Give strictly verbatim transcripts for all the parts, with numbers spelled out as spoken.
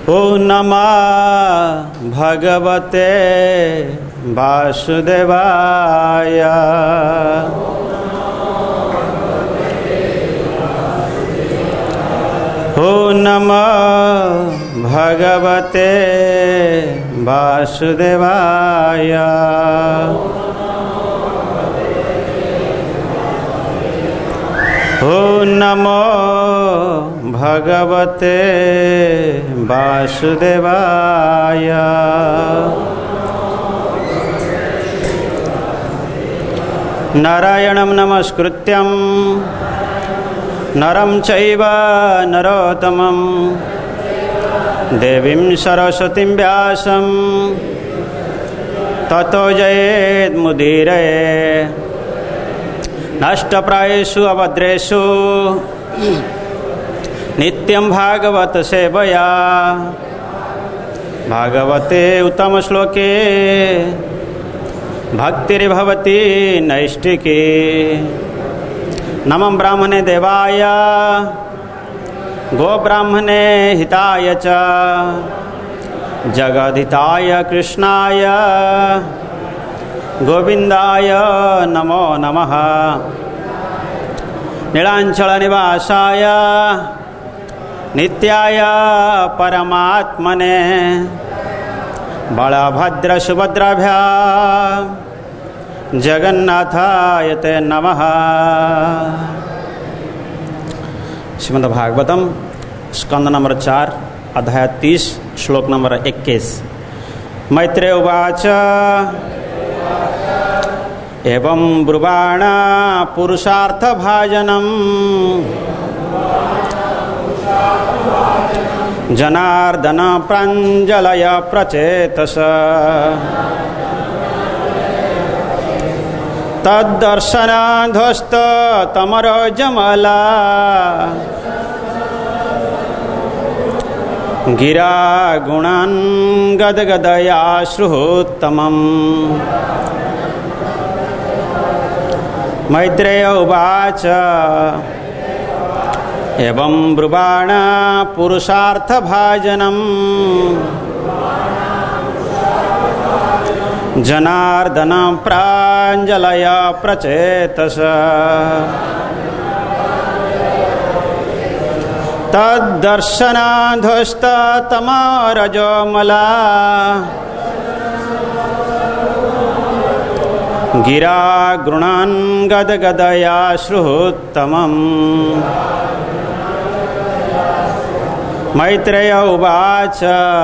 ओ नमः भगवते वासुदेवाय। ओ नमः भगवते वासुदेवाय। ओ नमो भगवते वासुदेवाय। नारायणं नमस्कृत्यं नरं चैव नरोत्तमं देवीं सरस्वतीं व्यासं ततो जयेन्मुदीरये। नष्टप्रायेषु अभद्रेषु नित्यं भागवत सेवया। भागवते उत्तम श्लोके भक्तिर्भवति नैष्टिकी। नमः ब्राह्मणे देवाय गोब्राह्मणे हिताय च जगद्धिताय कृष्णाय गोविंदाय नमो नमः। नीलांचल निवासाय नित्याय परमात्मने बलभद्र सुभद्राभ्यां जगन्नाथाय ते नमः। श्रीमद्भागवतम स्कंद नंबर चार अध्याय तीस श्लोक नंबर इक्कीस। मैत्रेय उवाच एवं ब्रुवाण पुरुषार्थ भाजनम जनार्दन प्राञ्जलय प्रचेतस। तद्दर्शनाध्वस्त तमरजमला गिरा गुणान् गदगदया श्रुतमम्। मैत्रेय उवाच एवं ब्रुवाण पुरुषार्थ भाजनम जनार्दन प्राञ्जलय प्रचेतस। तद्दर्शनाध्वस्त तमरजोमला गिरा गृणान् गदगदया श्रुतमम्। मैत्रेय उवाच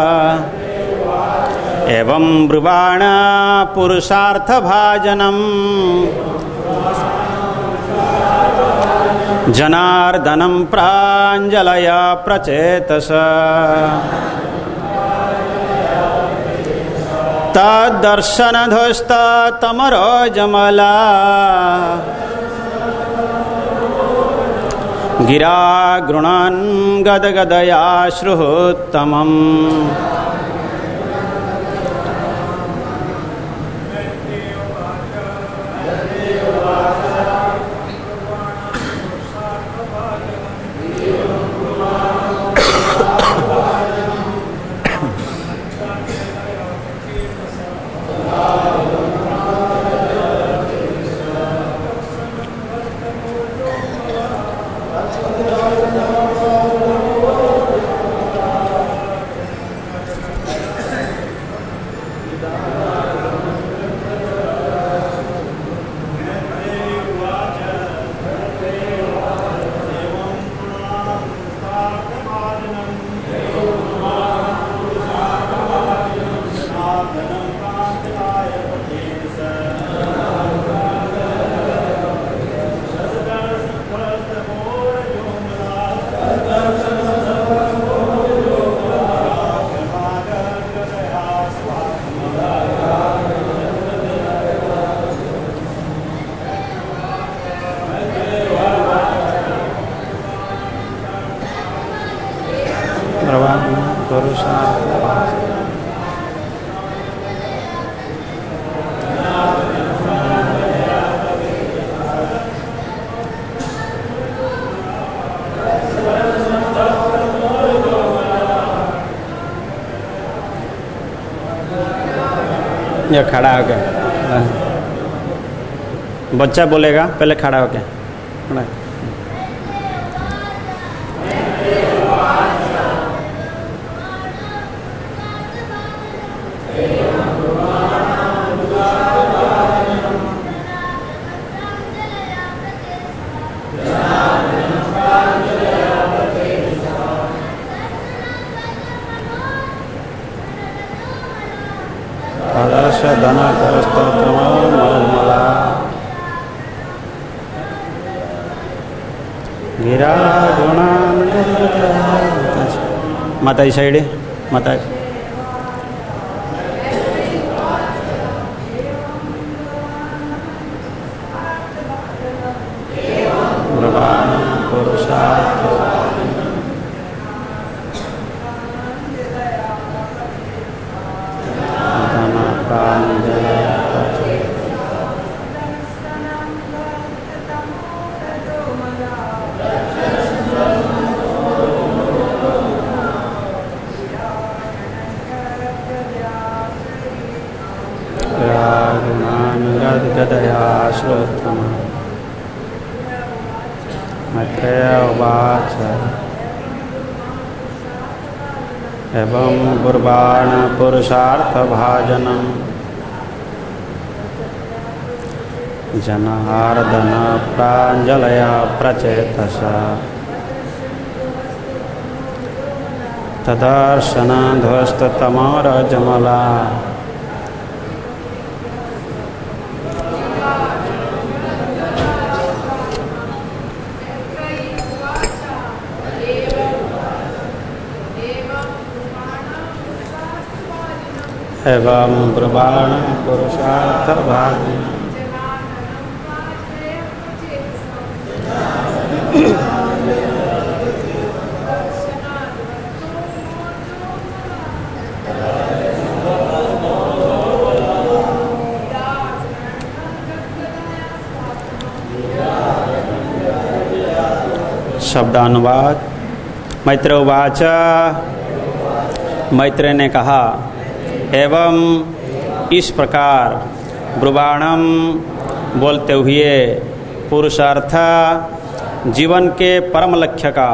एवं ब्रुवाण पुरुषार्थ भाजनम जनार्दनं प्राञ्जलय प्रचेतस। तद्दर्शनध्वस्त तमरजमला गिरा गृणान् गदगदया श्रुतमम्। या खड़ा होके? बच्चा बोलेगा पहले खड़ा होके। खड़ा धन गिरा गुणा माता साइड माता पुरुषार्थ गदया श्रोत्रम मैत्रेय उवाच एवं गुर्बाण पुरुषार्थ भाजनम जनार्दन प्राञ्जलया प्रचेतसा तदर्शन ध्वस्ततमरजमला एवं ब्रह्माण पुरुषार्थ भागी शब्दानुवाद। मैत्रेय उवाच, मैत्रेय ने कहा, एवं इस प्रकार ब्रुवाणम बोलते हुए पुरुषार्थ जीवन के परम लक्ष्य का,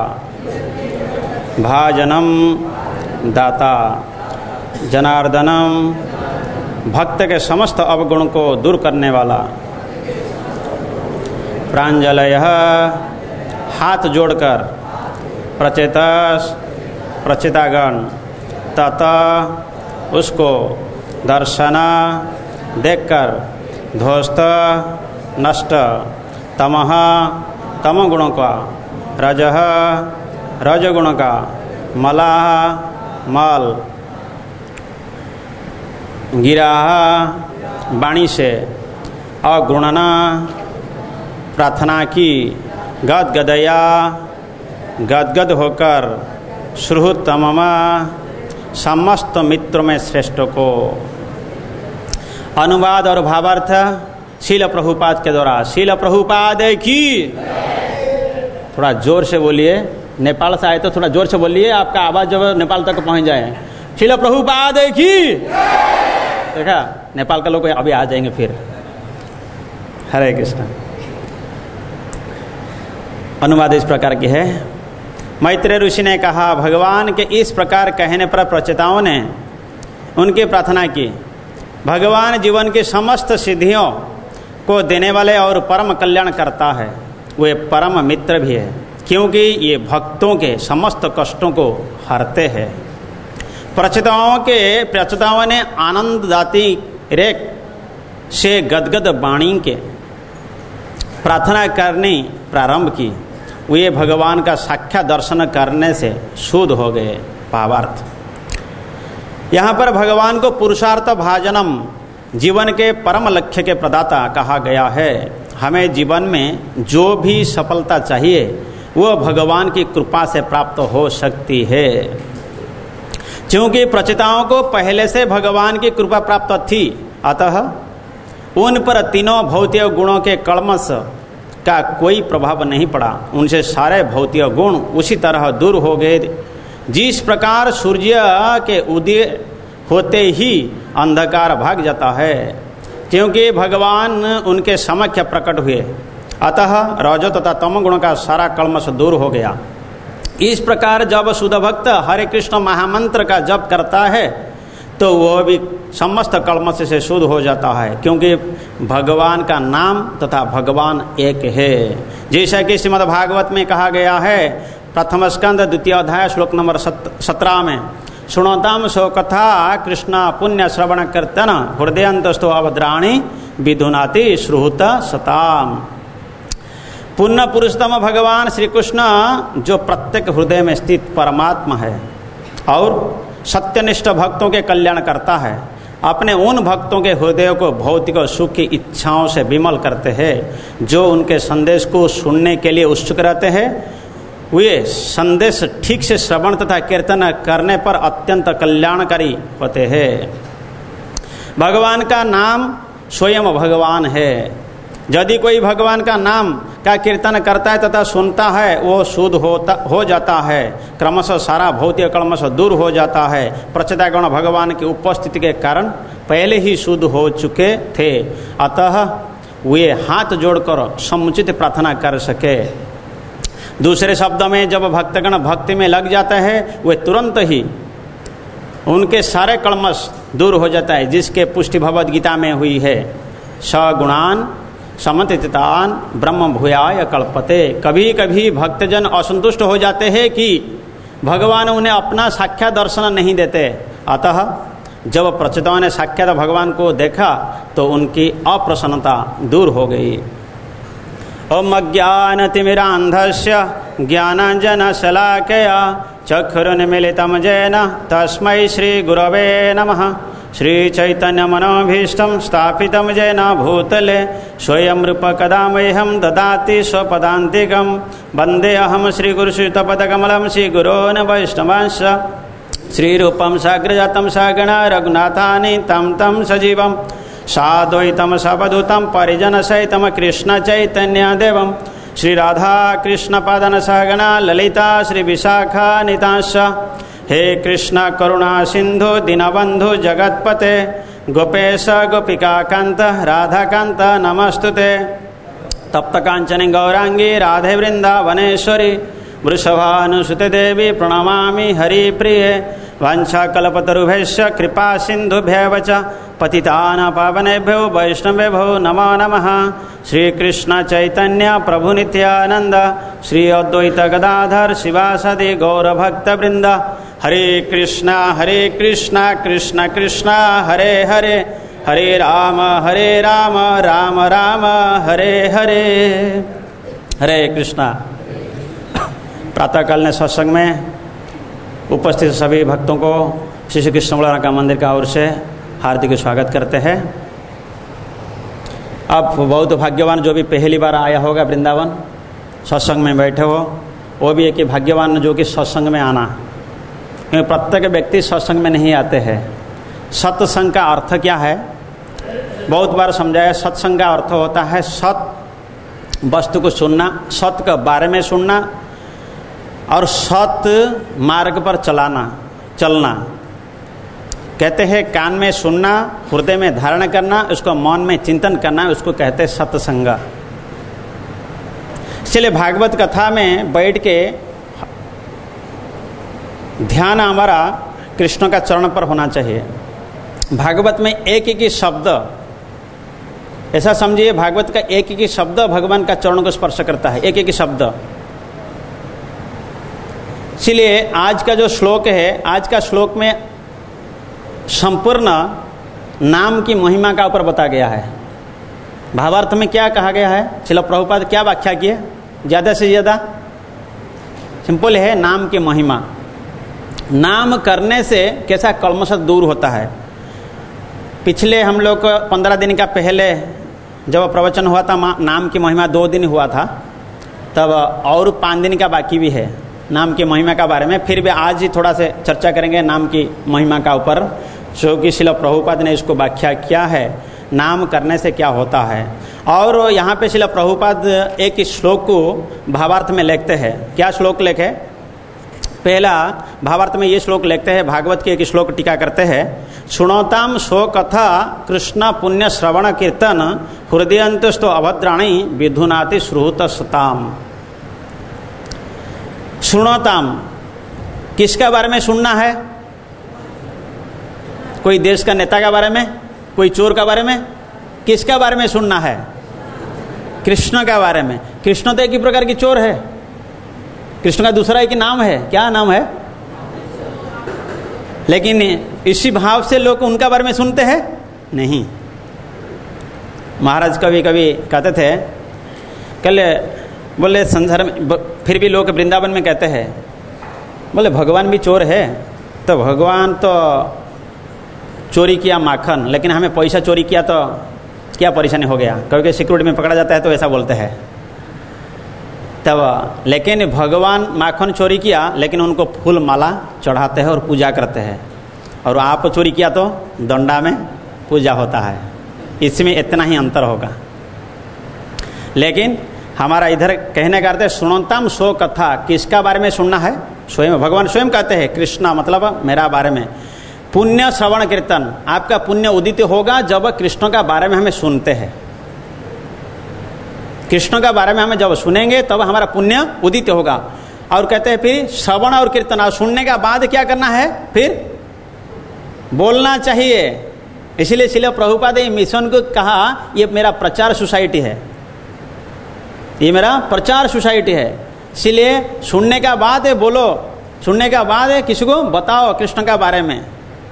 भाजनम दाता, जनार्दनम भक्त के समस्त अवगुण को दूर करने वाला, प्राञ्जलय हाथ जोड़कर, प्रचेतस प्रचेतागण, तथा उसको दर्शना देखकर, ध्वस्त नष्ट, तमः तमगुणों का, रजः रजगुण का, मलाह मल, गिरा वाणी से अगुणना प्रार्थना की, गदगदया गदगद होकर, श्रुतममा समस्त मित्रों में श्रेष्ठ को। अनुवाद और भावार्थ शील प्रभुपाद के द्वारा। शील प्रभुपाद की, थोड़ा जोर से बोलिए, नेपाल से आए तो थोड़ा जोर से बोलिए, आपका आवाज जब नेपाल तक पहुंच जाए। शील प्रभुपाद की। देखा, नेपाल का लोग अभी आ जाएंगे फिर। हरे कृष्ण। अनुवाद इस प्रकार की है। मैत्रेय ऋषि ने कहा, भगवान के इस प्रकार कहने पर प्रचेताओं ने उनकी प्रार्थना की। भगवान जीवन की समस्त सिद्धियों को देने वाले और परम कल्याण करता है। वे परम मित्र भी है, क्योंकि ये भक्तों के समस्त कष्टों को हरते हैं। प्रचेताओं के प्रचेताओं ने आनंददाती रेख से गदगद वाणी के प्रार्थना करनी प्रारंभ की। वे भगवान का साक्षात दर्शन करने से शुद्ध हो गए। भावार्थ, यहाँ पर भगवान को पुरुषार्थ भाजनम, जीवन के परम लक्ष्य के प्रदाता कहा गया है। हमें जीवन में जो भी सफलता चाहिए वो भगवान की कृपा से प्राप्त हो सकती है, क्योंकि प्रचेताओं को पहले से भगवान की कृपा प्राप्त थी। अतः उन पर तीनों भौतिक गुणों के कल्मश का कोई प्रभाव नहीं पड़ा। उनसे सारे भौतिक गुण उसी तरह दूर हो गए जिस प्रकार सूर्य के उदय होते ही अंधकार भाग जाता है, क्योंकि भगवान उनके समक्ष प्रकट हुए, अतः रजो तथा तम गुण का सारा कल्मश दूर हो गया। इस प्रकार जब शुद्ध भक्त हरे कृष्ण महामंत्र का जप करता है तो वह भी समस्त कल्मश से शुद्ध हो जाता है, क्योंकि भगवान का नाम तथा भगवान एक है। जैसा कि श्रीमद् भागवत में कहा गया है, प्रथम स्कंद द्वितीय अध्याय श्लोक नंबर सत्रह में, सुनोताम सो कथा कृष्ण पुण्य श्रवण कीर्तन हृदयंतस्थो अवद्राणी विधुनाति श्रुत सताम। पुण्य पुरुषोत्तम भगवान श्री कृष्ण जो प्रत्येक हृदय में स्थित परमात्मा है और सत्यनिष्ठ भक्तों के कल्याण करता है, अपने उन भक्तों के हृदयों को भौतिक और सुख की इच्छाओं से विमल करते हैं जो उनके संदेश को सुनने के लिए उत्सुक रहते हैं। वे संदेश ठीक से श्रवण तथा कीर्तन करने पर अत्यंत कल्याणकारी होते हैं। भगवान का नाम स्वयं भगवान है। यदि कोई भगवान का नाम का कीर्तन करता है तथा सुनता है, वो शुद्ध होता हो जाता है, क्रमशः सारा भौतिक कल्मश दूर हो जाता है। प्रचेतागण भगवान की उपस्थिति के कारण पहले ही शुद्ध हो चुके थे, अतः वे हाथ जोड़कर समुचित प्रार्थना कर सके। दूसरे शब्द में, जब भक्तगण भक्ति में लग जाते हैं, वे तुरंत ही उनके सारे कल्मश दूर हो जाता है, जिसके पुष्टि भगवद गीता में हुई है, सगुणान समतितान ब्रह्म भूयाय कल्पते। कभी कभी भक्तजन असंतुष्ट हो जाते हैं कि भगवान उन्हें अपना साक्षात दर्शन नहीं देते, अतः जब प्रचेताओं ने साक्षात भगवान को देखा तो उनकी अप्रसन्नता दूर हो गई। ओम अज्ञानतिमिरान्धस्य ज्ञानाञ्जनशलाकया चक्षुरुन्मीलितं येन तस्मै श्रीगुरवे नमः। श्रीचैतन्यमनोभीष्टं स्थापितं येन भूतले स्वयं रूप कदा मह्यं ददाति स्वपदान्तिकं। वन्देऽहं श्रीगुरुश्रीयुतपदकमलं श्रीगुरोन् वैष्णवांश्च श्रीरूपं साग्रजातं सागणा रघुनाथानि तं तं सजीवं साद्वैतं सवधूतं परिजनसहितं कृष्णचैतन्यदेवं श्रीराधाकृष्णपादं सागणा ललिता श्रीविशाखानितांश्च। हे कृष्ण करुणा सिंधु दीनबंधु जगतपते गोपेश गोपिकाकांत राधाकांत नमस्तुते। तप्त कांचन गौरांगी राधे वृंदावनेश्वरी वृषभानुसुते देवी प्रणमामि हरिप्रिये। वाञ्छाकल्पतरुभ्यश्च कृपा सिन्धुभ्येव च पतितानां पावनेभ्यो वैष्णवेभ्यो नमो नमः। श्रीकृष्ण चैतन्य प्रभु नित्यानंद श्री अद्वैत गदाधर शिवासदि गौरभक्तवृंद। हरे कृष्णा हरे कृष्णा कृष्ण कृष्णा हरे हरे, हरे राम हरे राम राम राम हरे हरे। हरे कृष्णा। प्रातःकाल ने सत्संग में उपस्थित सभी भक्तों को श्री श्री कृष्ण बलराम का मंदिर का ओर से हार्दिक स्वागत करते हैं। अब बहुत भाग्यवान जो भी पहली बार आया होगा वृंदावन, सत्संग में बैठे हो, वो भी एक भाग्यवान जो कि सत्संग में आना, क्योंकि प्रत्येक व्यक्ति सत्संग में नहीं आते हैं। सत्संग का अर्थ क्या है, बहुत बार समझाया। सत्संग का अर्थ होता है सत वस्तु को सुनना, सत्य के बारे में सुनना और सत्य मार्ग पर चलाना चलना। कहते हैं कान में सुनना, हृदय में धारण करना, उसको मन में चिंतन करना, उसको कहते हैं सत्संग। इसलिए भागवत कथा में बैठ के ध्यान हमारा कृष्ण का चरण पर होना चाहिए। भागवत में एक एक ही शब्द, ऐसा समझिए भागवत का एक एक ही शब्द भगवान का चरण को स्पर्श करता है, एक एक ही शब्द। इसलिए आज का जो श्लोक है, आज का श्लोक में संपूर्ण नाम की महिमा का ऊपर बताया गया है। भावार्थ में क्या कहा गया है, श्रील प्रभुपाद क्या व्याख्या किए, ज़्यादा से ज़्यादा सिंपल है, नाम की महिमा। नाम करने से कैसा कल्मश दूर होता है। पिछले हम लोग पंद्रह दिन का पहले जब प्रवचन हुआ था, नाम की महिमा दो दिन हुआ था, तब और पाँच दिन का बाकी भी है नाम की महिमा का बारे में। फिर भी आज ही थोड़ा से चर्चा करेंगे नाम की महिमा का ऊपर, जो कि श्रील प्रभुपाद ने इसको व्याख्या किया है, नाम करने से क्या होता है। और यहाँ पे श्रील प्रभुपाद एक श्लोक को भावार्थ में लिखते हैं। क्या श्लोक लिखे, पहला भावार्थ में ये श्लोक लिखते हैं, भागवत के एक श्लोक टीका करते हैं, सुनोताम सो कथा कृष्ण पुण्य श्रवण कीर्तन हृदयंतस्तो अभद्राणी विधुनाति श्रुतसताम। सुनोताम, किसका बारे में सुनना है? कोई देश का नेता के बारे में, कोई चोर का बारे में, किसका बारे में सुनना है? कृष्ण का बारे में। कृष्ण तो एक ही प्रकार की चोर है, कृष्ण का दूसरा एक नाम है, क्या नाम है? लेकिन इसी भाव से लोग उनका बारे में सुनते हैं नहीं। महाराज कभी कभी कहते थे, कल बोले संसार में, फिर भी लोग वृंदावन में कहते हैं, बोले भगवान भी चोर है, तो भगवान तो चोरी किया माखन, लेकिन हमें पैसा चोरी किया तो क्या परेशानी हो गया? कभी सिक्योरिटी में पकड़ा जाता है तो ऐसा बोलते हैं। तब लेकिन भगवान माखन चोरी किया, लेकिन उनको फूल माला चढ़ाते हैं और पूजा करते हैं, और आप चोरी किया तो दंडा में पूजा होता है। इसमें इतना ही अंतर होगा। लेकिन हमारा इधर कहने का अर्थ है सुनताम सो कथा, किसका बारे में सुनना है? स्वयं भगवान स्वयं कहते हैं, कृष्णा मतलब मेरा बारे में। पुण्य श्रवण कीर्तन, आपका पुण्य उदित होगा जब कृष्ण का बारे में हमें सुनते हैं। कृष्ण का बारे में हमें जब सुनेंगे तब हमारा पुण्य उदित होगा। और कहते हैं फिर श्रवण और कीर्तन, और सुनने का बाद क्या करना है? फिर बोलना चाहिए। इसीलिए श्रील प्रभुपाद ने मिशन को कहा, ये मेरा प्रचार सोसाइटी है, ये मेरा प्रचार सोसाइटी है। इसलिए सुनने का बाद है बोलो, सुनने का बाद है किसी को बताओ कृष्ण का बारे में।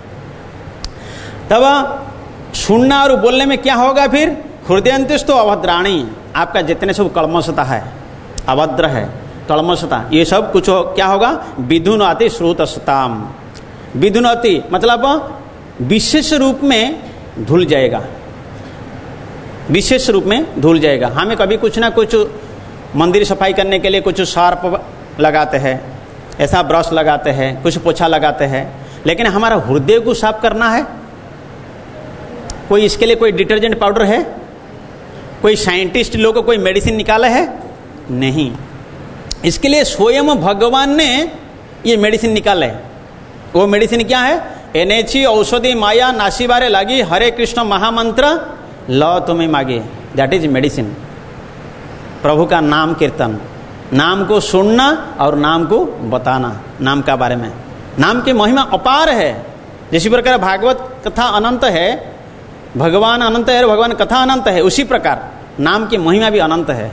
तब सुनना और बोलने में क्या होगा? फिर हृदयंतस्तो अभद्राणी, आपका जितने सब कलमशता है, अभद्र है, कलमशता, ये सब कुछ हो, क्या होगा? विधुनाति श्रुतसताम। विधुनाति मतलब विशेष रूप में धुल जाएगा, विशेष रूप में धुल जाएगा। हमें कभी कुछ ना कुछ मंदिर सफाई करने के लिए कुछ शार्प लगाते हैं, ऐसा ब्रश लगाते हैं, कुछ पोछा लगाते हैं, लेकिन हमारा हृदय को साफ करना है। कोई इसके लिए कोई डिटर्जेंट पाउडर है? कोई साइंटिस्ट लोगों कोई मेडिसिन निकाला है? नहीं। इसके लिए स्वयं भगवान ने ये मेडिसिन निकाला है। वो मेडिसिन क्या है? एनेची औषधि माया नासी बारे लागी, हरे कृष्ण महामंत्र लो तुम्हें मागे, दैट इज मेडिसिन। प्रभु का नाम कीर्तन, नाम को सुनना और नाम को बताना, नाम का बारे में। नाम की महिमा अपार है। जिस प्रकार भागवत कथा अनंत है, भगवान अनंत है और भगवान कथा अनंत है, उसी प्रकार नाम की महिमा भी अनंत है।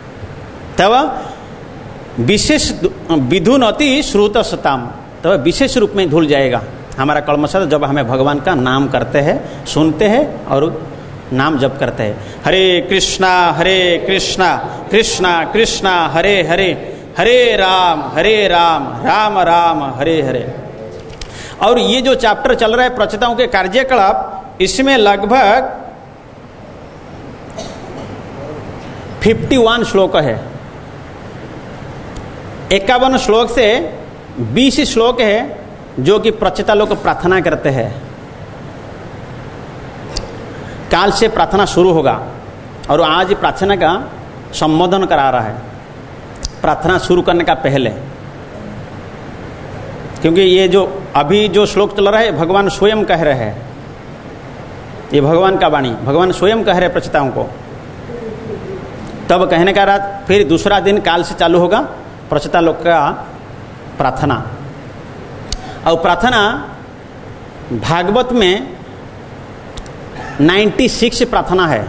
तब विशेष विधुनति श्रुतसताम, तब विशेष रूप में धुल जाएगा हमारा कलमश, जब हमें भगवान का नाम करते हैं, सुनते हैं और नाम जप करते हैं। हरे कृष्णा हरे कृष्णा कृष्णा कृष्णा हरे हरे, हरे राम हरे राम राम राम हरे हरे। और ये जो चैप्टर चल रहा है प्रचेताओं के कार्यकलाप, इसमें लगभग इक्यावन श्लोक है। इक्यावन श्लोक से बीस श्लोक है जो कि प्रचेता लोग प्रार्थना करते हैं। काल से प्रार्थना शुरू होगा और आज प्रार्थना का संबोधन करा रहा है, प्रार्थना शुरू करने का पहले। क्योंकि ये जो अभी जो श्लोक चल रहा है भगवान स्वयं कह रहे हैं, ये भगवान का वाणी, भगवान स्वयं कह रहे प्रचेताओं को। तब कहने का रात फिर दूसरा दिन काल से चालू होगा प्रचेता लोग का प्रार्थना। और प्रार्थना भागवत में छियानवे प्रार्थना है।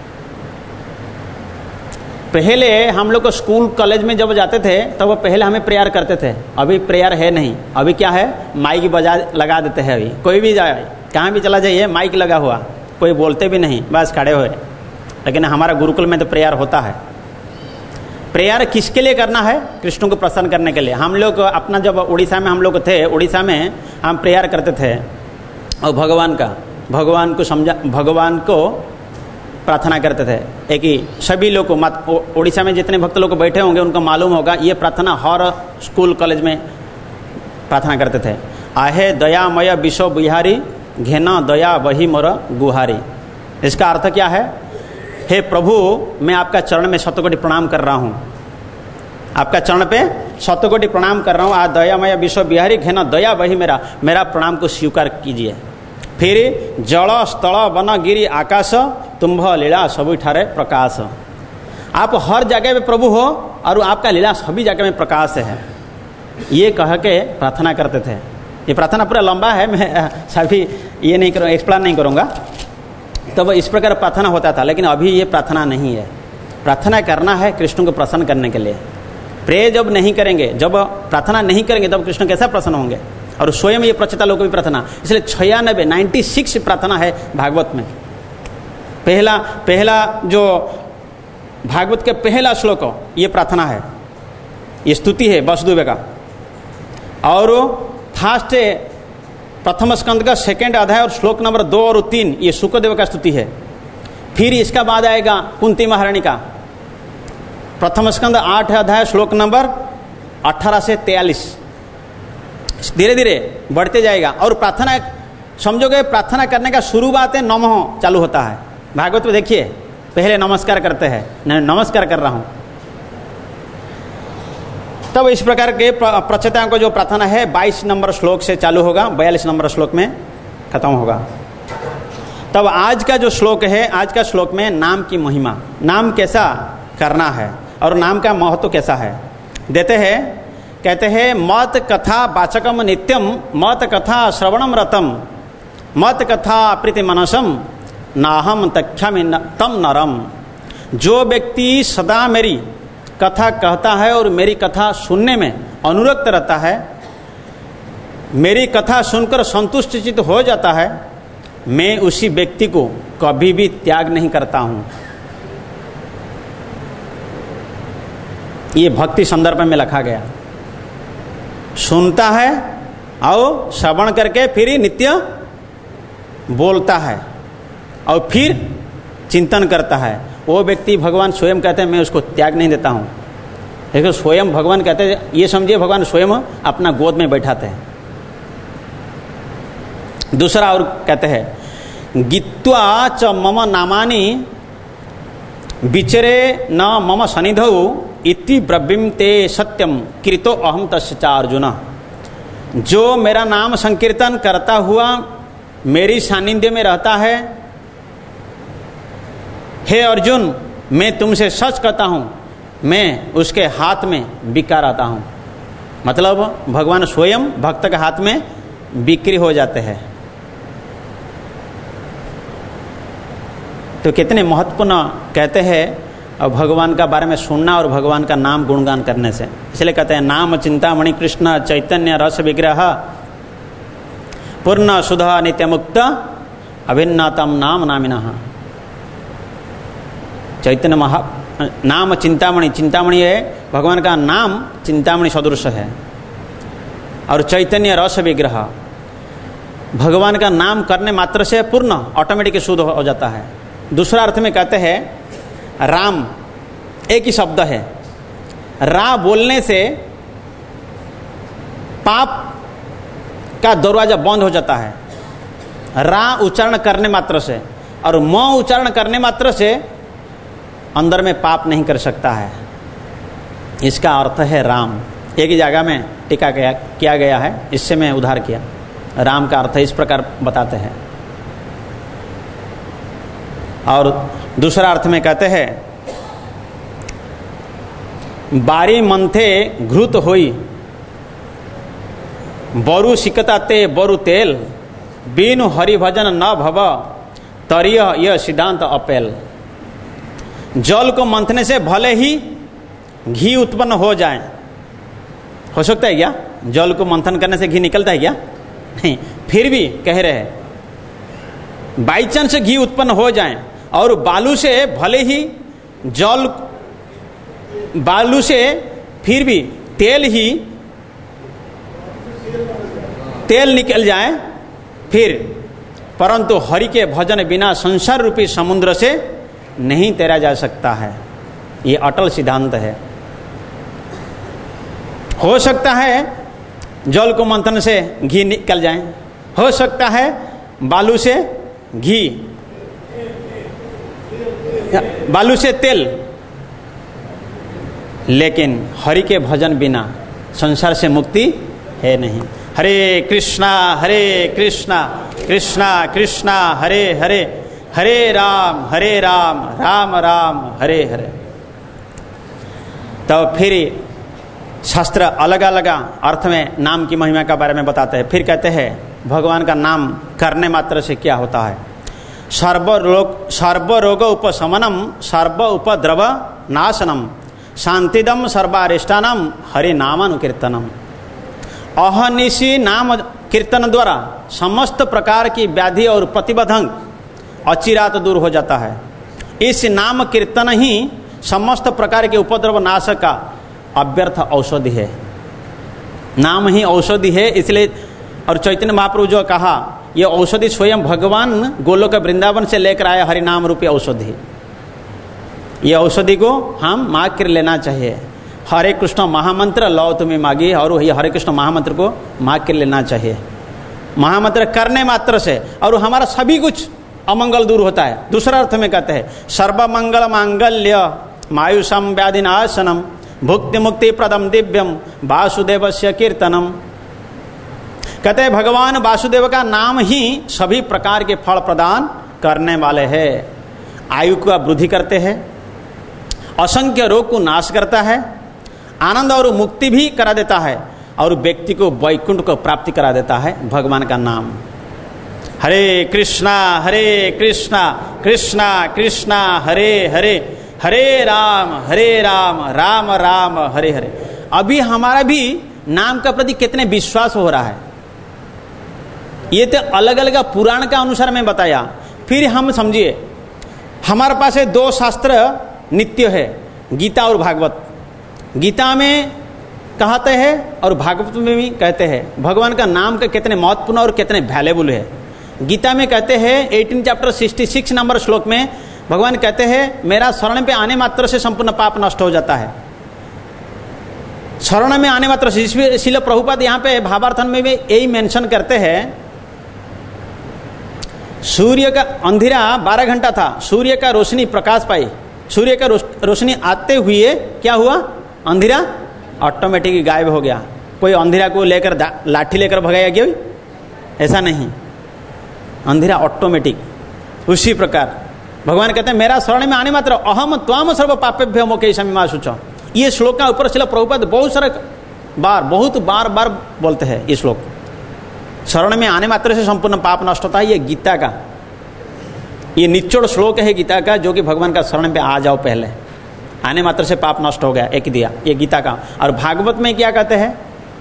पहले हम लोग को स्कूल कॉलेज में जब जाते थे तब तो पहले हमें प्रेयर करते थे, अभी प्रेयर है नहीं। अभी क्या है? माइक बजा लगा देते हैं। अभी कोई भी जाए, कहाँ भी चला जाइए, माइक लगा हुआ, कोई बोलते भी नहीं, बस खड़े हुए। लेकिन हमारा गुरुकुल में तो प्रेयर होता है। प्रेयर किसके लिए करना है? कृष्ण को प्रसन्न करने के लिए। हम लोग अपना जब उड़ीसा में हम लोग थे, उड़ीसा में हम प्रेयर करते थे और भगवान का भगवान को समझा भगवान को प्रार्थना करते थे। एक ही सभी लोग को मत उड़ीसा में जितने भक्त लोग बैठे होंगे उनको मालूम होगा, ये प्रार्थना हर स्कूल कॉलेज में प्रार्थना करते थे। आहे दयामय विश्व बिहारी, घेना दया वही मोर गुहारी। इसका अर्थ क्या है? हे प्रभु, मैं आपका चरण में शतकोटि प्रणाम कर रहा हूँ, आपका चरण पे शतकोटि प्रणाम कर रहा हूँ। आ दयामय विश्व बिहारी घेन दया वही मेरा मेरा प्रणाम को स्वीकार कीजिए। फिर जल स्थल वन गिरी आकाश तुम्भ लीला सभी ठारे प्रकाश। आप हर जगह में प्रभु हो और आपका लीला सभी जगह में प्रकाश है। ये कह के प्रार्थना करते थे। ये प्रार्थना पूरा लंबा है, मैं सभी ये नहीं करूँ, एक्सप्लेन नहीं करूँगा। तब इस प्रकार प्रार्थना होता था, लेकिन अभी ये प्रार्थना नहीं है। प्रार्थना करना है कृष्ण को प्रसन्न करने के लिए। प्रे जब नहीं करेंगे, जब प्रार्थना नहीं करेंगे, तब कृष्ण कैसा प्रसन्न होंगे। और स्वयं ये प्रचेता लोग भी प्रार्थना, इसलिए छियानबे नाइन्टी सिक्स प्रार्थना है भागवत में। पहला पहला जो भागवत के पहला श्लोक ये प्रार्थना है, ये स्तुति है वसुदेव का। और फास्ट प्रथम स्कंद का सेकेंड अध्याय और श्लोक नंबर दो और तीन ये शुक्रदेव का स्तुति है। फिर इसका बाद आएगा कुंती महारानी का प्रथम स्कंद आठ अध्याय श्लोक नंबर अठारह से तैयालीस। धीरे धीरे बढ़ते जाएगा। और प्रार्थना समझोगे, प्रार्थना करने का शुरुआत है नमः चालू होता है। भागवत में देखिए पहले नमस्कार करते हैं, नमस्कार कर रहा हूं। तब इस प्रकार के प्रचेताओं को जो प्रार्थना है बाईस नंबर श्लोक से चालू होगा, बयालीस नंबर श्लोक में खत्म होगा। तब आज का जो श्लोक है, आज का श्लोक में नाम की महिमा, नाम कैसा करना है और नाम का महत्व कैसा है देते हैं। कहते हैं मत कथा वाचकम नित्यम मत कथा श्रवणम रतम मत कथा प्रीति मनसम नाहम तख्यामि तम नरम। जो व्यक्ति सदा मेरी कथा कहता है और मेरी कथा सुनने में अनुरक्त रहता है, मेरी कथा सुनकर संतुष्ट चित्त हो जाता है, मैं उसी व्यक्ति को कभी भी त्याग नहीं करता हूं। ये भक्ति संदर्भ में लिखा गया। सुनता है और श्रवण करके फिर नित्य बोलता है और फिर चिंतन करता है, वो व्यक्ति भगवान स्वयं कहते हैं मैं उसको त्याग नहीं देता हूं। देखो स्वयं भगवान कहते हैं, ये समझिए भगवान स्वयं अपना गोद में बैठाते हैं। दूसरा और कहते हैं गीत्वा च मम नामानि विचरे न मम सनिधौ इति ब्रवीम ते सत्यम कृतो अहम तस्य च अर्जुन। जो मेरा नाम संकीर्तन करता हुआ मेरी सानिध्य में रहता है, हे अर्जुन मैं तुमसे सच कहता हूं, मैं उसके हाथ में बिका रहता हूं। मतलब भगवान स्वयं भक्त के हाथ में बिक्री हो जाते हैं। तो कितने महत्वपूर्ण कहते हैं और भगवान का बारे में सुनना और भगवान का नाम गुणगान करने से। इसलिए कहते हैं नाम चिंतामणि कृष्ण चैतन्य रस विग्रह पूर्ण सुधा नित्य मुक्त अभिन्नतम नाम नामिनः। चैतन्य महा नाम चिंतामणि, चिंतामणि है भगवान का नाम, चिंतामणि सदृश है। और चैतन्य रस विग्रह, भगवान का नाम करने मात्र से पूर्ण ऑटोमेटिक शुद्ध हो जाता है। दूसरा अर्थ में कहते हैं राम, एक ही शब्द है। रा बोलने से पाप का दरवाजा बंद हो जाता है, रा उच्चारण करने मात्र से। और म उच्चारण करने मात्र से अंदर में पाप नहीं कर सकता है। इसका अर्थ है राम। एक ही जगह में टीका गया किया गया है, इससे मैं उद्धार किया। राम का अर्थ इस प्रकार बताते हैं। और दूसरा अर्थ में कहते हैं बारी मंथे घृत होई बरु सिकताते बरु तेल बिनु हरि भजन न भव तरिय यह सिद्धांत अपेल। जल को मंथने से भले ही घी उत्पन्न हो जाए, हो सकता है क्या? जल को मंथन करने से घी निकलता है क्या? नहीं। फिर भी कह रहे हैं बाई चांस घी उत्पन्न हो जाए और बालू से भले ही जल, बालू से फिर भी तेल ही तेल निकल जाए फिर, परंतु हरि के भजन बिना संसार रूपी समुद्र से नहीं तैरा जा सकता है। ये अटल सिद्धांत है। हो सकता है जल को मंथन से घी निकल जाए, हो सकता है बालू से घी, बालू से तेल, लेकिन हरि के भजन बिना संसार से मुक्ति है नहीं। हरे कृष्णा हरे कृष्णा कृष्णा कृष्णा हरे हरे, हरे राम हरे राम राम राम हरे हरे। तो फिर शास्त्र अलग अलग अर्थ में नाम की महिमा के बारे में बताते हैं। फिर कहते हैं भगवान का नाम करने मात्र से क्या होता है। सर्वरोग सर्वरोग उपशमनम सर्व उपद्रव नाशनम शांतिदम सर्वारिष्टानम हरि नामानुकीर्तनम। अहनिशि नाम कीर्तन द्वारा समस्त प्रकार की व्याधि और प्रतिबंधक अचिरात दूर हो जाता है। इस नाम कीर्तन ही समस्त प्रकार के उपद्रव नाश का अव्यर्थ औषधि है। नाम ही औषधि है, इसलिए और चैतन्य महाप्रभु जो कहा ये औषधि स्वयं भगवान गोलोक वृंदावन से लेकर आया हरि नाम रूपी औषधि। ये औषधि को हम मांग कर लेना चाहिए। हरे कृष्ण महामंत्र लो तुम्हें मांगी, और ये हरे कृष्ण महामंत्र को मांग कर लेना चाहिए। महामंत्र करने मात्र से और हमारा सभी कुछ अमंगल दूर होता है। दूसरा अर्थ में कहते हैं सर्वमंगल मांगल्य मायुषम व्याधिनाशनम भुक्ति मुक्ति प्रदम दिव्यम वासुदेवस्य कीर्तनम। कहते हैं भगवान वासुदेव का नाम ही सभी प्रकार के फल प्रदान करने वाले हैं। आयु का वृद्धि करते हैं, असंख्य रोग को नाश करता है, आनंद और मुक्ति भी करा देता है, और व्यक्ति को वैकुंठ को प्राप्ति करा देता है भगवान का नाम। हरे कृष्णा हरे कृष्णा कृष्णा कृष्णा हरे हरे, हरे राम हरे राम राम राम हरे हरे। अभी हमारा भी नाम का प्रति कितने विश्वास हो रहा है, ये तो अलग अलग पुराण का अनुसार मैं बताया। फिर हम समझिए हमारे पास है दो शास्त्र नित्य है, गीता और भागवत। गीता में कहते हैं और भागवत में भी कहते हैं भगवान का नाम का कितने महत्वपूर्ण और कितने वैल्यूबल है। गीता में कहते हैं अठारह चैप्टर छियासठ नंबर श्लोक में भगवान कहते हैं मेरा शरण पे आने मात्र से संपूर्ण पाप नष्ट हो जाता है। शरण में आने मात्र से श्रील प्रभुपाद यहाँ पे भावार्थन में भी यही मेंशन करते हैं। सूर्य का अंधेरा बारह घंटा था, सूर्य का रोशनी प्रकाश पाई, सूर्य का रोशनी आते हुए क्या हुआ, अंधेरा ऑटोमेटिक गायब हो गया। कोई अंधेरा को लेकर लाठी लेकर भगाया गया, ऐसा नहीं, अंधेरा ऑटोमेटिक। उसी प्रकार भगवान कहते हैं मेरा शरण में आने मात्र अहम त्वाम सर्व पापेभ्यो मोक्षयिष्यामि शमीमाशुच। ये श्लोक का ऊपर श्रील प्रभुपाद बहुत सारा बार बहुत बार बार बोलते हैं। ये श्लोक शरण में आने मात्र से संपूर्ण पाप नष्ट होता है। ये गीता का ये निचोड़ श्लोक है गीता का, जो कि भगवान का शरण पे आ जाओ, पहले आने मात्र से पाप नष्ट हो गया, एक दिया ये गीता का। और भागवत में क्या कहते हैं,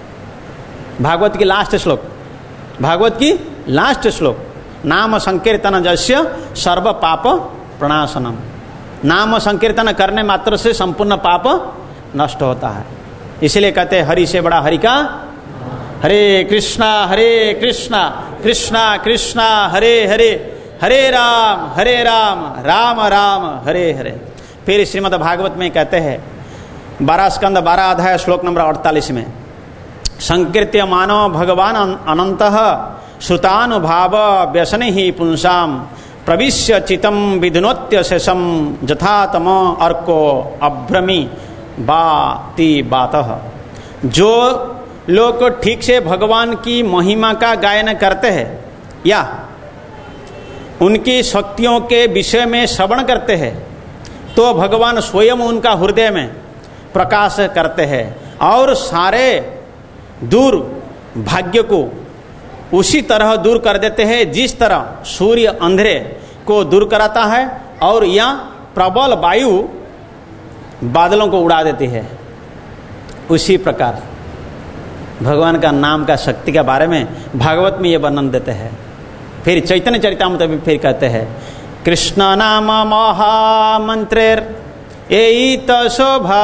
भागवत की लास्ट श्लोक, भागवत की लास्ट श्लोक, नाम संकीर्तन जस्य सर्व पाप प्रणाशनम। नाम संकीर्तन करने मात्र से संपूर्ण पाप नष्ट होता है। इसलिए कहते हैं हरि से बड़ा हरि का। हरे कृष्णा हरे कृष्णा कृष्णा कृष्णा हरे हरे, हरे राम हरे राम राम राम हरे हरे। फिर श्रीमद् भागवत में कहते हैं बारह स्कंद बारह अध्याय श्लोक नंबर अड़तालीस में संकीर्त्य मानो भगवान अनंतः श्रुतानुभाव व्यसन ही पुंसाम प्रविश्य चितम विधुनोत्य शेषम जथातम अर्को अभ्रमी बाति बातः। जो लोग ठीक से भगवान की महिमा का गायन करते हैं या उनकी शक्तियों के विषय में श्रवण करते हैं, तो भगवान स्वयं उनका हृदय में प्रकाश करते हैं और सारे दूर भाग्य को उसी तरह दूर कर देते हैं जिस तरह सूर्य अंधेरे को दूर कराता है और या प्रबल वायु बादलों को उड़ा देती है। उसी प्रकार भगवान का नाम का शक्ति के बारे में भागवत में ये वर्णन देते हैं। फिर चैतन्य चरितामृत में फिर कहते हैं कृष्ण नाम महामंत्रेर एत शोभा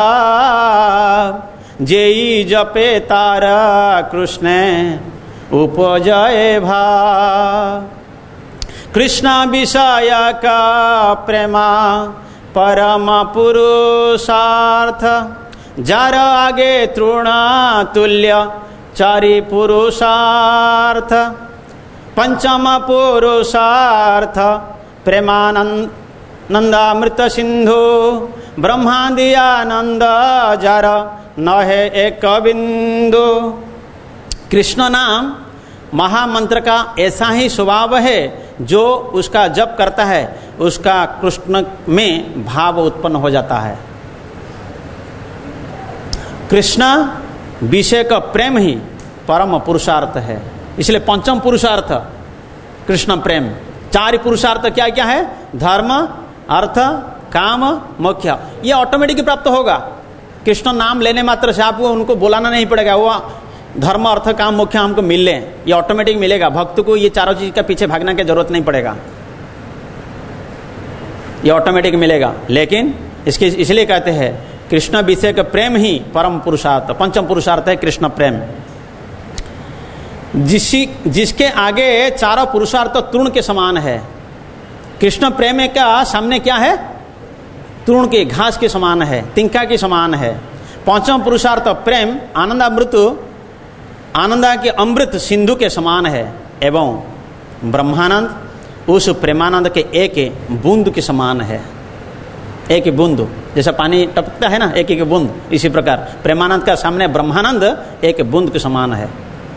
जेई जपे तारा कृष्ण उपजय भा। कृष्ण विषय का प्रेमा परम पुरुषार्थ जार आगे तृण तुल्य चारि पुरुषार्थ। पंचम पुरुषार्थ प्रेमानंदामृत सिंधु ब्रह्मादि आनंद जार न है एक बिंदु। कृष्ण नाम महामंत्र का ऐसा ही स्वभाव है, जो उसका जप करता है उसका कृष्ण में भाव उत्पन्न हो जाता है। कृष्ण विषय का प्रेम ही परम पुरुषार्थ है, इसलिए पंचम पुरुषार्थ कृष्ण प्रेम। चार पुरुषार्थ क्या क्या है? धर्म, अर्थ, काम, मोक्ष। ये ऑटोमेटिक प्राप्त होगा। कृष्ण नाम लेने मात्र से आपको उनको बुलाना नहीं पड़ेगा, वो धर्म, अर्थ, काम, मोक्ष हमको मिल ले, ये ऑटोमेटिक मिलेगा। भक्त को ये चारों चीज का पीछे भागने की जरूरत नहीं पड़ेगा, ये ऑटोमेटिक मिलेगा। लेकिन इसके इसलिए कहते हैं कृष्ण विषय का प्रेम ही परम पुरुषार्थ, पंचम पुरुषार्थ है कृष्ण प्रेम। जिसी जिसके आगे चारों पुरुषार्थ तृण के समान है। कृष्ण प्रेम का सामने क्या है? तृण के घास के समान है, तिनका के समान है। पांचवा पुरुषार्थ प्रेम आनंदामृत, आनंदा के अमृत सिंधु के समान है। एवं ब्रह्मानंद उस प्रेमानंद के एक बूंद के समान है। एक बूंद जैसा पानी टपकता है ना, एक एक बूंद, इसी प्रकार प्रेमानंद का सामने ब्रह्मानंद एक बूंद के समान है।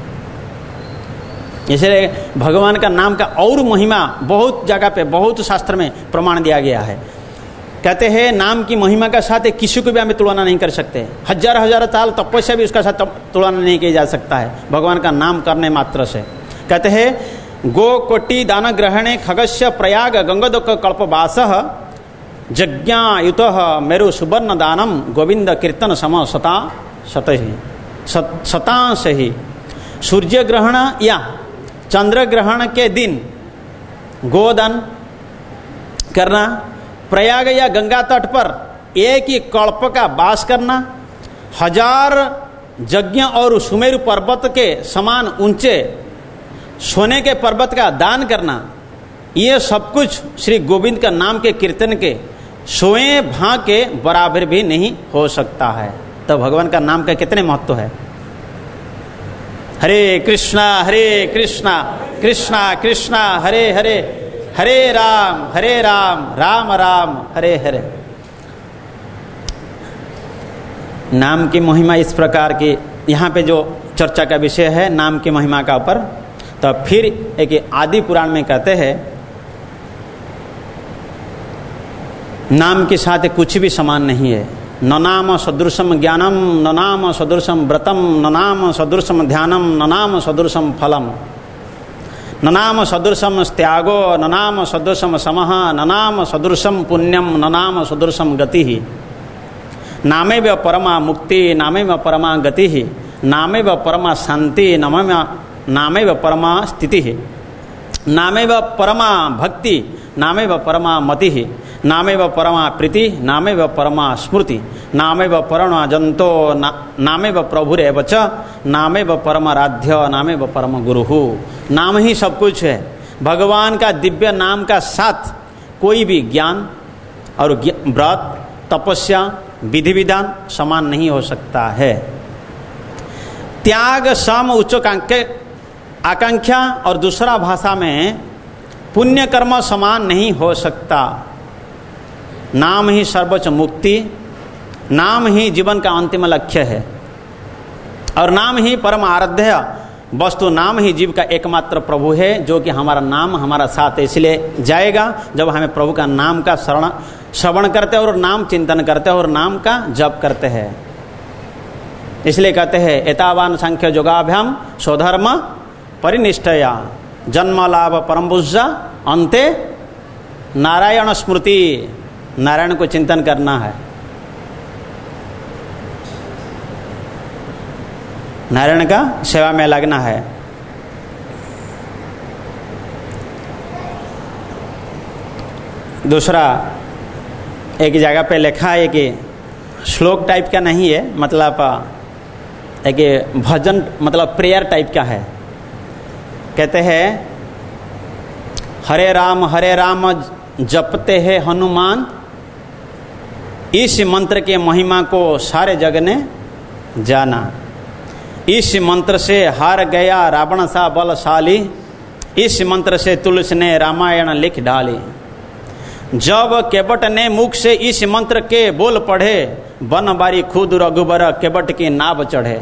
इसलिए भगवान का नाम का और महिमा बहुत जगह पे, बहुत शास्त्र में प्रमाण दिया गया है। कहते हैं नाम की महिमा का साथ किसी को भी हमें तुलना नहीं कर सकते। हजार हजार साल तपस्या भी उसका साथ तुलना नहीं की जा सकता है भगवान का नाम करने मात्र से। कहते हैं गो कोटि दान ग्रहणे खगस्य प्रयाग गंगोदक कल्पवास जज्ञायुत मेरु सुवर्ण दानम गोविंद कीर्तन सम सता सत ही शतांश ही। सूर्य ग्रहण या चंद्र ग्रहण के दिन गोदान करना, प्रयाग या गंगा तट पर एक ही कल्प का वास करना, हजार यज्ञ और सुमेरु पर्वत के समान ऊंचे सोने के पर्वत का दान करना, ये सब कुछ श्री गोविंद का नाम के कीर्तन के सोए भाग के बराबर भी नहीं हो सकता है। तो भगवान का नाम का कितने महत्व है। हरे कृष्णा हरे कृष्णा कृष्णा कृष्णा हरे हरे, हरे राम हरे राम राम राम हरे हरे। नाम की महिमा इस प्रकार की यहाँ पे जो चर्चा का विषय है नाम की महिमा का ऊपर। तो फिर एक आदि पुराण में कहते हैं नाम के साथ कुछ भी समान नहीं है। न नाम सदृशम ज्ञानम, न नाम सदृशम व्रतम, न नाम सदृशम ध्यानम, न नाम सदृशम फलम, न नाम सदृशम त्यागो, न नाम सदृशम समः, न नाम सदृशम पुण्यम, न नाम सदृशम गति। नामेव परमा मुक्ति, नामेव परमा गति, नामेव परमा शांति, नामेव परमा स्थिति, नामेव परमा भक्ति, नामेव परमा मति, नामेव परमा प्रीति, नामेव परमा स्मृति, नामेव परमा जंतो, ना, नामेव प्रभुरेव च, नामेव परमाराध्य, नामेव परम गुरुहु। नाम ही सब कुछ है। भगवान का दिव्य नाम का साथ कोई भी ज्ञान और व्रत, तपस्या, विधि विधान समान नहीं हो सकता है। त्याग, सम, उच्च आकांक्षा और दूसरा भाषा में पुण्य कर्म समान नहीं हो सकता। नाम ही सर्वोच्च मुक्ति, नाम ही जीवन का अंतिम लक्ष्य है और नाम ही परम आराध्य वस्तु, नाम ही जीव का एकमात्र प्रभु है जो कि हमारा नाम हमारा साथ इसलिए जाएगा जब हमें प्रभु का नाम का शरण श्रवण करते हैं और नाम चिंतन करते हैं और नाम का जप करते हैं। इसलिए कहते हैं एतावान सांख्य योगाभ्याम स्वधर्म परिनिष्ठया जन्म लाभ परम बुझा अंते नारायण स्मृति। नारायण को चिंतन करना है, नारायण का सेवा में लगना है। दूसरा एक जगह पे लिखा है कि श्लोक टाइप का नहीं है, मतलब एक भजन मतलब प्रेयर टाइप का है। कहते हैं हरे राम हरे राम जपते हैं हनुमान, इस मंत्र के महिमा को सारे जग ने जाना। इस मंत्र से हार गया रावण सा बलशाली, इस मंत्र से तुलसी ने रामायण लिख डाली। जब केवट ने मुख से इस मंत्र के बोल पढ़े, बन बारी खुद रघुबर केवट की नाव चढ़े।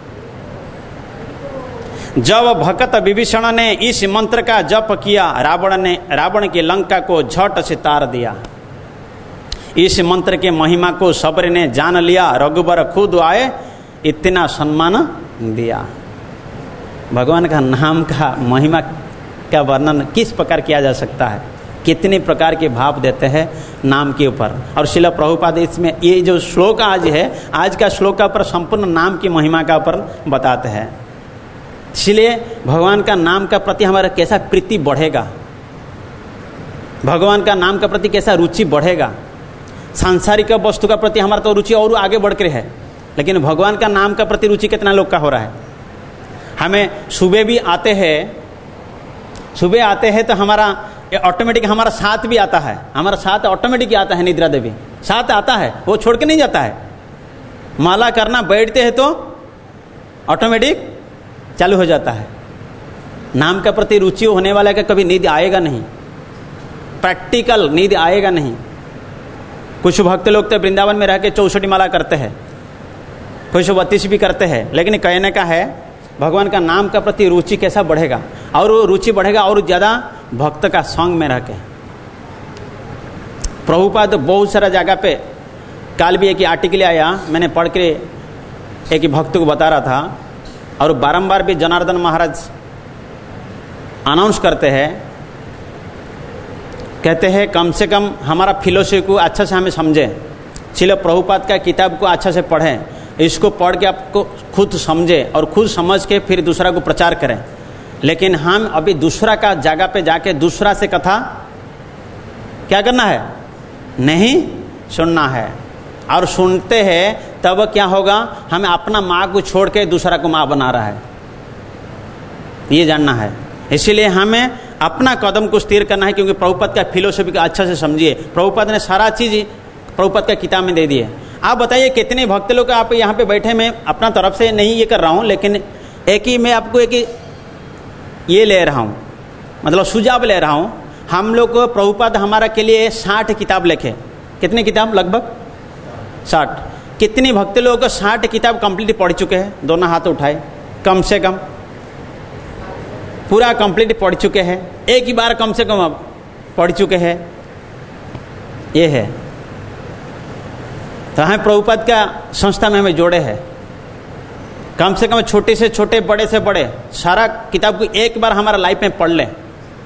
जब भक्त विभीषण ने इस मंत्र का जप किया, रावण ने रावण की लंका को झट से तार दिया। इस मंत्र के महिमा को सबरे ने जान लिया, रघुबर खुद आए इतना सम्मान दिया। भगवान का नाम का महिमा का वर्णन किस प्रकार किया जा सकता है, कितने प्रकार के भाव देते हैं नाम के ऊपर। और श्रील प्रभुपाद इसमें ये जो श्लोक आज है, आज का श्लोक का ऊपर संपूर्ण नाम की महिमा का ऊपर बताते हैं। इसलिए भगवान का नाम का प्रति हमारा कैसा प्रीति बढ़ेगा, भगवान का नाम का प्रति कैसा रुचि बढ़ेगा। सांसारिक वस्तु का प्रति हमारा तो रुचि और आगे बढ़ कर है, लेकिन भगवान का नाम का प्रति रुचि कितना लोग का हो रहा है। हमें सुबह भी आते हैं, सुबह आते हैं तो हमारा ऑटोमेटिक हमारा साथ भी आता है, हमारा साथ ऑटोमेटिक आता है, निद्रा देवी साथ आता है, वो छोड़ के नहीं जाता है। माला करना बैठते हैं तो ऑटोमेटिक चालू हो जाता है। नाम का प्रति रुचि होने वाला का कभी नींद आएगा नहीं, प्रैक्टिकल नींद आएगा नहीं। कुछ भक्त लोग तो वृंदावन में रह के चौसठी माला करते हैं, कुछ बत्तीस भी करते हैं, लेकिन कहने का है भगवान का नाम का प्रति रुचि कैसा बढ़ेगा, और वो रुचि बढ़ेगा और ज़्यादा भक्त का संग में रह के। प्रभुपाद बहुत सारा जगह पे, काल भी एक आर्टिकल आया, मैंने पढ़ के एक भक्त को बता रहा था, और बारंबार भी जनार्दन महाराज अनाउंस करते हैं, कहते हैं कम से कम हमारा फिलोसफी को अच्छा से हमें समझें, श्रील प्रभुपाद का किताब को अच्छा से पढ़ें, इसको पढ़ के आपको खुद समझे और खुद समझ के फिर दूसरा को प्रचार करें। लेकिन हम अभी दूसरा का जगह पे जाके दूसरा से कथा क्या करना है, नहीं सुनना है। और सुनते हैं तब क्या होगा, हमें अपना माँ को छोड़ के दूसरा को माँ बना रहा है, ये जानना है। इसीलिए हमें अपना कदम को स्थिर करना है, क्योंकि प्रभुपाद का फिलोसफी का अच्छा से समझिए। प्रभुपाद ने सारा चीज प्रभुपाद का किताब में दे दिए। आप बताइए कितने भक्त लोग आप यहाँ पे बैठे, मैं अपना तरफ से नहीं ये कर रहा हूँ, लेकिन एक ही मैं आपको एक ही ये ले रहा हूँ, मतलब सुझाव ले रहा हूँ। हम लोग को प्रभुपाद हमारा के लिए साठ किताब लिखे, कितने किताब, लगभग साठ। कितने भक्त लोग को साठ किताब कंप्लीट पढ़ चुके हैं, दोनों हाथ उठाए, कम से कम पूरा कंप्लीट पढ़ चुके हैं, एक ही बार कम से कम अब पढ़ चुके हैं, ये है। तो हमें प्रभुपाद का संस्था में हमें जोड़े हैं, कम से कम छोटे से छोटे बड़े से बड़े सारा किताब को एक बार हमारा लाइफ में पढ़ लें,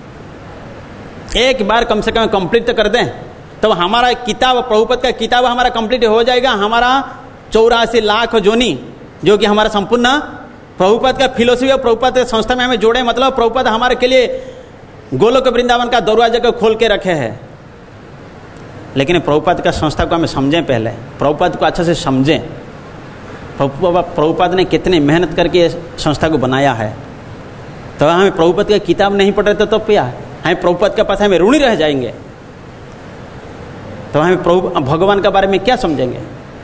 एक बार कम से कम कंप्लीट तो कर दें, तो हमारा किताब प्रभुपाद का किताब हमारा कंप्लीट हो जाएगा। हमारा चौरासी लाख जोनी जो कि हमारा संपूर्ण प्रभुपाद का फिलोसफी और प्रभुपाद के संस्था में हमें जोड़े, मतलब प्रभुपाद हमारे के लिए गोलोक वृंदावन का दरवाजा को खोल के रखे हैं। लेकिन प्रभुपाद का संस्था को हमें समझें, पहले प्रभुपाद को अच्छा से समझें। प्रभुपाद ने कितने मेहनत करके संस्था को बनाया है, तो हमें प्रभुपाद का किताब नहीं पढ़ रहे तो क्या हमें प्रभुपाद के पास हमें ऋणी रह जाएंगे, तो हमें प्रभु भगवान के बारे में क्या समझेंगे।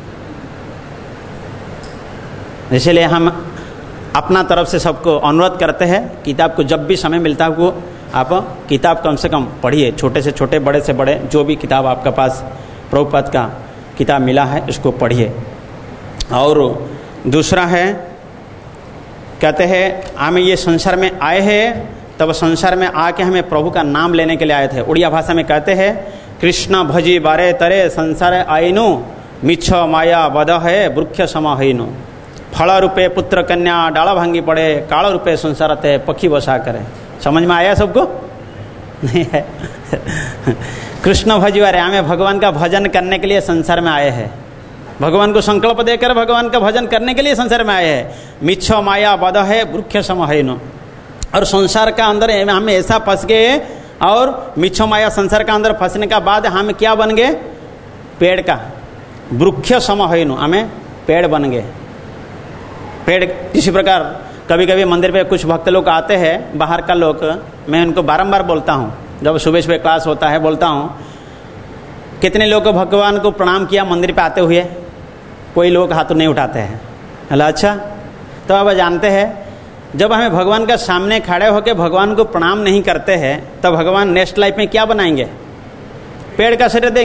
इसलिए हम अपना तरफ से सबको अनुरोध करते हैं, किताब को जब भी समय मिलता है वो आप किताब कम से कम पढ़िए, छोटे से छोटे बड़े से बड़े जो भी किताब आपके पास प्रभुपाद का किताब मिला है उसको पढ़िए। और दूसरा है, कहते हैं हमें ये संसार में आए हैं, तब संसार में आके हमें प्रभु का नाम लेने के लिए आए थे। उड़िया भाषा में कहते हैं कृष्ण भजी बारे तरे संसार आईनु मिछ माया बद है वृक्ष समाहीनु। फल रूपे पुत्र कन्या डाला भांगी पड़े, काल रूपे संसार ते पक्षी बसा करे। समझ में आया सबको? नहीं है। कृष्ण भजी बारे, हमें भगवान का भजन करने के लिए संसार में आए हैं, भगवान को संकल्प देकर भगवान का भजन करने के लिए संसार में आए हैं। मिछ माया बद है वृक्ष समाहीनु। और संसार का अंदर हम ऐसा फंस गए, और मिच्छो माया संसार का अंदर फंसने का बाद हम क्या बन गए, पेड़ का वृक्ष समाहीनु, हमें पेड़ बन गए। पेड़ इसी प्रकार कभी कभी मंदिर पे कुछ भक्त लोग आते हैं, बाहर का लोग, मैं उनको बारंबार बोलता हूँ, जब सुबह सुबह क्लास होता है बोलता हूँ, कितने लोग भगवान को प्रणाम किया मंदिर पे आते हुए? कोई लोग हाथ नहीं उठाते हैं। अल्लाह अच्छा, तो अब जानते हैं जब हमें भगवान का सामने खड़े होकर भगवान को प्रणाम नहीं करते हैं, तो भगवान नेक्स्ट लाइफ में क्या बनाएंगे? पेड़ का शरीर देंगे?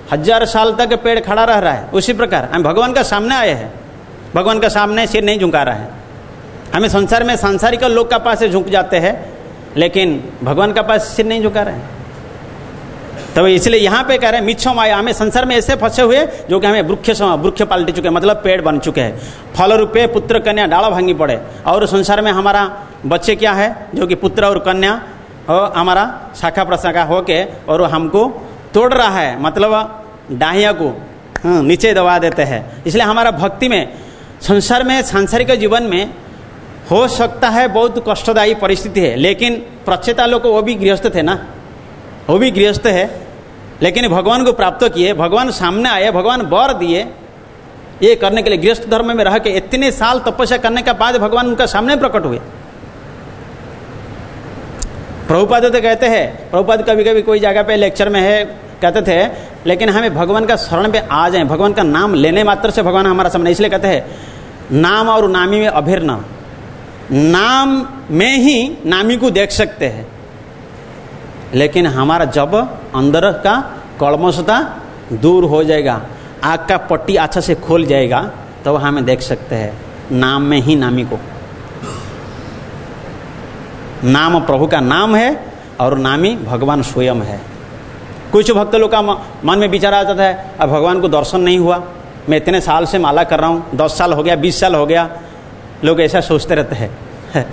हजार साल तक पेड़ खड़ा रह रहा है, उसी प्रकार हम भगवान का सामने आए हैं, भगवान का सामने सिर नहीं झुका रहा है। हमें संसार में सांसारिक लोग का पास झुक जाते हैं, लेकिन भगवान का पास सिर नहीं झुका रहे हैं। तो इसलिए यहाँ पे कह रहे हैं मिच्छो माया, हमें संसार में ऐसे फंसे हुए जो कि हमें वृक्ष वृक्ष पालटी चुके हैं, मतलब पेड़ बन चुके हैं, फल रूपे पुत्र कन्या डाला भांगी पड़े। और संसार में हमारा बच्चे क्या है, जो कि पुत्र और कन्या और हमारा शाखा प्रशाखा होके और हमको तोड़ रहा है, मतलब डाहिया को नीचे दबा देते हैं। इसलिए हमारा भक्ति में संसार में सांसारिक जीवन में हो सकता है बहुत कष्टदायी परिस्थिति है, लेकिन प्रचेता लोग वो भी गृहस्थ थे ना, वो भी गृहस्थ है, लेकिन भगवान को प्राप्त किए, भगवान सामने आए, भगवान वर दिए ये करने के लिए। गृहस्थ धर्म में रह के इतने साल तपस्या करने के बाद भगवान उनका सामने प्रकट हुए। प्रभुपाद तो कहते हैं, प्रभुपाद कभी कभी कोई जगह पे लेक्चर में है कहते थे, लेकिन हमें भगवान का शरण पे आ जाए, भगवान का नाम लेने मात्र से भगवान हमारा सामने। इसलिए कहते हैं नाम और नामी में अभिन्न, नाम में ही नामी को देख सकते हैं, लेकिन हमारा जब अंदर का कलमशता दूर हो जाएगा, आँख का पट्टी अच्छा से खोल जाएगा, तो हमें देख सकते हैं नाम में ही नामी को। नाम प्रभु का नाम है और नामी भगवान स्वयं है। कुछ भक्त लोग का मन में विचार आता है, अब भगवान को दर्शन नहीं हुआ, मैं इतने साल से माला कर रहा हूँ, दस साल हो गया, बीस साल हो गया, लोग ऐसा सोचते रहते हैं।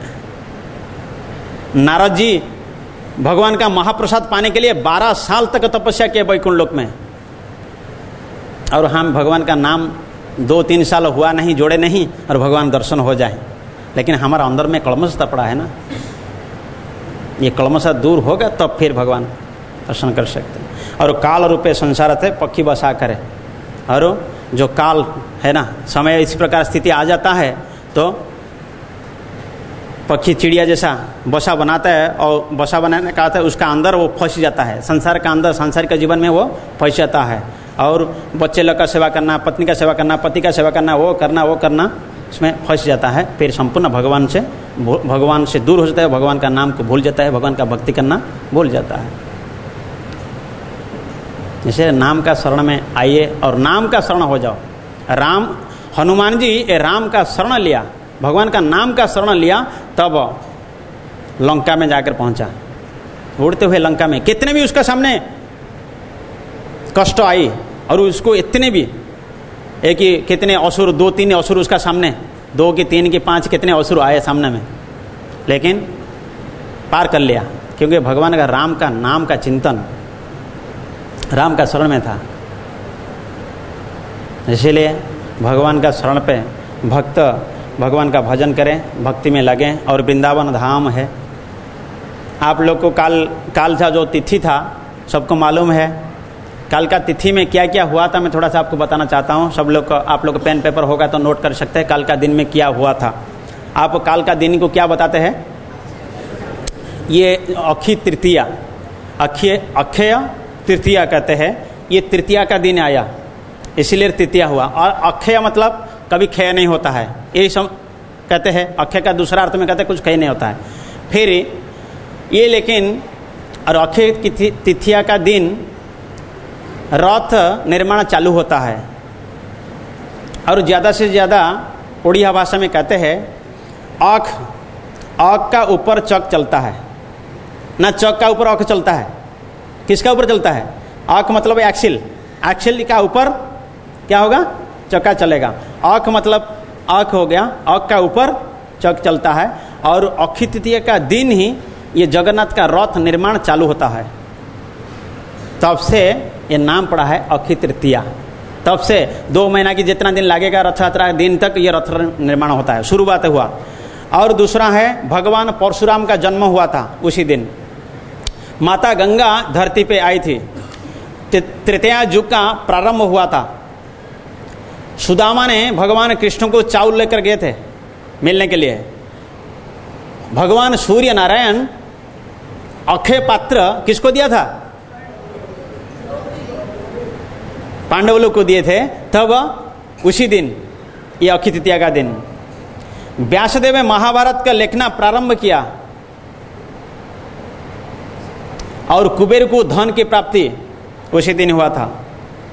नारद जी भगवान का महाप्रसाद पाने के लिए बारह साल तक तपस्या किए वैकुंठ लोक में, और हम भगवान का नाम दो तीन साल हुआ नहीं, जोड़े नहीं, और भगवान दर्शन हो जाए। लेकिन हमारा अंदर में कलमशता पड़ा है ना, ये कलमशता दूर होगा तब तो फिर भगवान दर्शन कर सकते हैं। और काल रूपे संसार थे पक्षी बसा करे, और जो काल है ना, समय इस प्रकार स्थिति आ जाता है तो पक्षी चिड़िया जैसा बसा बनाता है, और बसा बनाने का आता है उसका अंदर वो फंस जाता है, संसार का अंदर, संसार के जीवन में वो फंस जाता है। और बच्चे लोग का सेवा करना, पत्नी का सेवा करना, पति का सेवा करना, वो करना वो करना उसमें फंस जाता है, फिर संपूर्ण भगवान से भगवान से दूर हो जाता है, भगवान का नाम को भूल जाता है, भगवान का भक्ति करना भूल जाता है। जैसे नाम का शरण में आइए और नाम का शरण हो जाओ। राम हनुमान जी ये राम का शरण लिया, भगवान का नाम का शरण लिया, तब लंका में जाकर पहुंचा। उड़ते हुए लंका में कितने भी उसका सामने कष्ट आई, और उसको इतने भी एक ही कितने असुर, दो तीन असुर उसका सामने, दो की तीन की पांच कितने असुर आए सामने में, लेकिन पार कर लिया, क्योंकि भगवान का राम का नाम का चिंतन राम का शरण में था। इसीलिए भगवान का शरण पे भक्त भगवान का भजन करें, भक्ति में लगें। और वृंदावन धाम है, आप लोग को काल काल का जो तिथि था सबको मालूम है। काल का तिथि में क्या क्या हुआ था मैं थोड़ा सा आपको बताना चाहता हूँ। सब लोग आप लोग पेन पेपर होगा तो नोट कर सकते हैं काल का दिन में क्या हुआ था। आप काल का दिन को क्या बताते हैं? ये अक्षय तृतीया, अक्षय अक्षय तृतीया कहते हैं। ये तृतीया का दिन आया इसीलिए तृतीया हुआ। और अक्षय मतलब कभी क्षय नहीं होता है, यही सब कहते हैं। अक्षय का दूसरा अर्थ में कहते हैं कुछ क्षय नहीं होता है। फिर ये लेकिन और अक्षय तृतीया का दिन रथ निर्माण चालू होता है। और ज़्यादा से ज़्यादा उड़िया भाषा में कहते हैं आँख आँख का ऊपर चक चलता है ना, चक का ऊपर आँख चलता है। किसका ऊपर चलता है? आँख मतलब एक्सिल, एक्सिल का ऊपर क्या होगा? चक्का चलेगा। आँख मतलब आँख हो गया, आँख का ऊपर चक चलता है। और अक्षय तृतीया का दिन ही ये जगन्नाथ का रथ निर्माण चालू होता है। तब से ये नाम पड़ा है अक्षय तृतीया। तब से दो महीना की जितना दिन लगेगा रथ यात्रा दिन तक ये रथ निर्माण होता है, शुरुआत हुआ। और दूसरा है भगवान परशुराम का जन्म हुआ था उसी दिन। माता गंगा धरती पे आई थी, तृतीया युग का प्रारंभ हुआ था। सुदामा ने भगवान कृष्ण को चावल लेकर गए थे मिलने के लिए। भगवान सूर्य नारायण अक्षय पात्र किसको दिया था? पांडव लोग को दिए थे। तब उसी दिन ये अक्षय तृतीया का दिन व्यासदेव ने महाभारत का लिखना प्रारंभ किया। और कुबेर को धन की प्राप्ति उसी दिन हुआ था।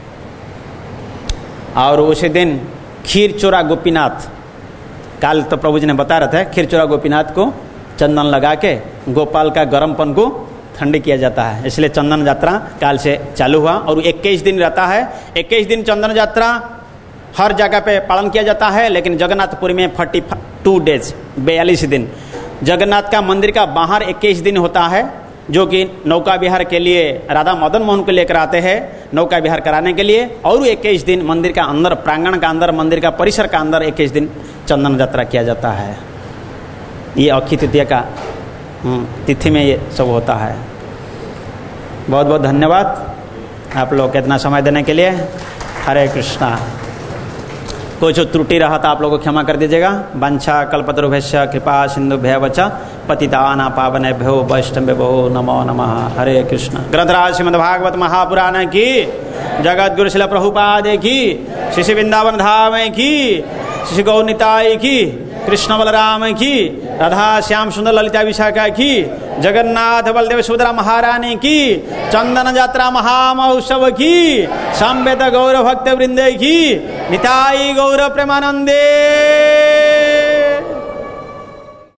और उसी दिन खीर चोरा गोपीनाथ, काल तो प्रभु जी ने बता रहे थे, खीर चोरा गोपीनाथ को चंदन लगा के गोपाल का गर्मपन को ठंडी किया जाता है, इसलिए चंदन यात्रा काल से चालू हुआ। और इक्कीस दिन रहता है, इक्कीस दिन चंदन यात्रा हर जगह पे पालन किया जाता है, लेकिन जगन्नाथपुरी में फोर्टी टू डेज बयालीस दिन जगन्नाथ का मंदिर का बाहर इक्कीस दिन होता है, जो कि नौका विहार के लिए राधा मदन मोहन को लेकर आते हैं नौका विहार कराने के लिए, और इक्कीस दिन मंदिर का अंदर, प्रांगण का अंदर, मंदिर का परिसर का अंदर इक्कीस दिन चंदन यात्रा किया जाता है। ये अक्षय तृतीया का तिथि में ये सब होता है। बहुत बहुत धन्यवाद आप लोग को इतना समय देने के लिए। हरे कृष्णा। कोई जो त्रुटि रहा था आप लोगों को क्षमा कर दीजिएगा। वंशा कल्पतरुभ्यश्च कृपा सिंधुभ्येव च पतितानां पावनेभ्यो वैष्णवेभ्यो नमो नमः। हरे कृष्ण। ग्रंथराज श्रीमद्भागवत महापुराण की, जगत गुरु श्रील प्रभुपाद की, श्री श्री वृंदावन धाम की, श्री गौर निताई की, कृष्ण बलराम की, राधा श्याम सुंदर ललिता विशाखा की, जगन्नाथ बलदेव सुभद्रा महारानी की, चंदन यात्रा महामहोत्सव की, समवेत गौर भक्त वृंदे की, निताई गौर प्रेमानंदे।